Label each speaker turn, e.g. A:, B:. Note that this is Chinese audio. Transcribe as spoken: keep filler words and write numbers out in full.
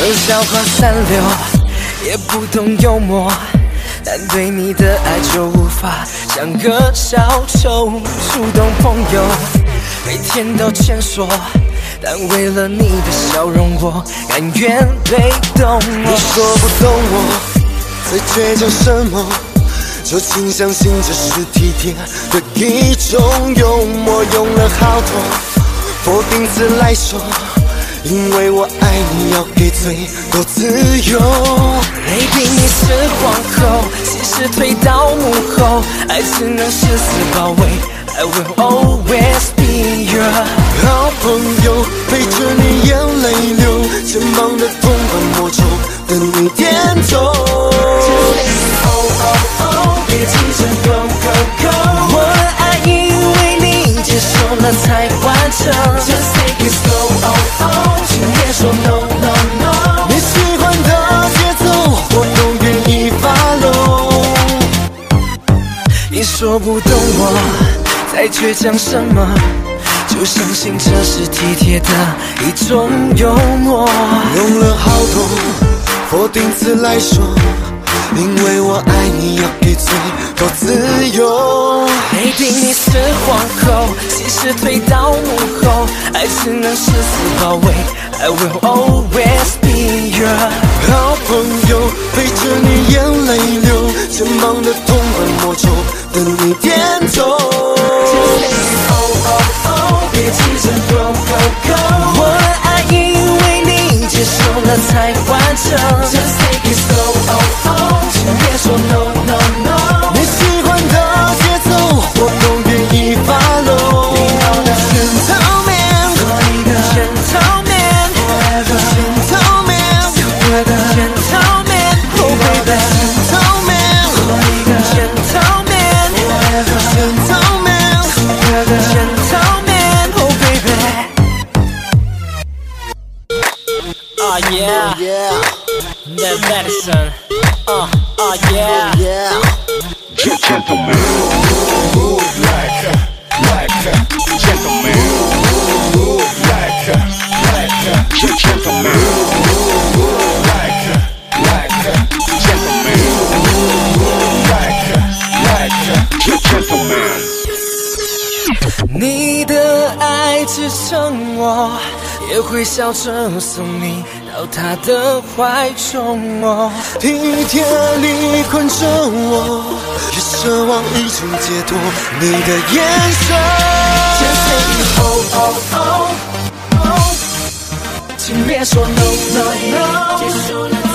A: 笑话三流，也不懂幽默，但对你的爱就无法像个小丑。触动朋友，每天都牵手，但为了你的笑容，我甘愿被动。
B: 你说不懂我在倔强什么，就请相信这是体贴的一种幽默。用了好多否定词来说，因为我爱你要给最多自由。
A: 没凭你是皇后，其实推到幕后，爱只能誓死保卫。I will always be your
B: 好朋友，陪着你眼泪流，肩膀的痛快魔咒，等你点头。
A: 别急着 go go go， 我的爱因为你接受了才完成。Just take it slow， 请别说 no no no。
B: 你喜欢的节奏，我都愿意 follow。
A: 你说不懂我在倔强什么，就相信这是体贴的一种幽默。
B: 用了好多否定词来说，因为我爱你要给最多自由。
A: 没凭你是皇后，其实推到幕后，爱只能誓死保卫。I will always be your
B: 好朋友，陪着你眼泪流，肩膀的痛快魔咒，等你点头。
A: 别急着 go go go， 我的爱因为你接受了才完成。Just take it slow， 请别说 no no no。
B: 你喜欢的节奏，我都愿意 follow。Gentleman，
A: 做一个 gentleman forever，gentleman，oh baby，gentleman， 做一个 gentleman forever，gentleman forever，gentleman，oh baby。Oh yeah,
B: Yeah,
A: that medicine. Uh, oh yeah.
B: yeah.
C: Gentleman, move like a, like a gentleman. Move like a, like a gentleman. Move like a, like a gentleman. Move like a, like a gentleman.
A: 你的爱支撑我，也会笑着送你到他的怀中。哦，
B: 体贴你困着我，也奢望一种解脱。你的眼神，
A: 请别说 no no no。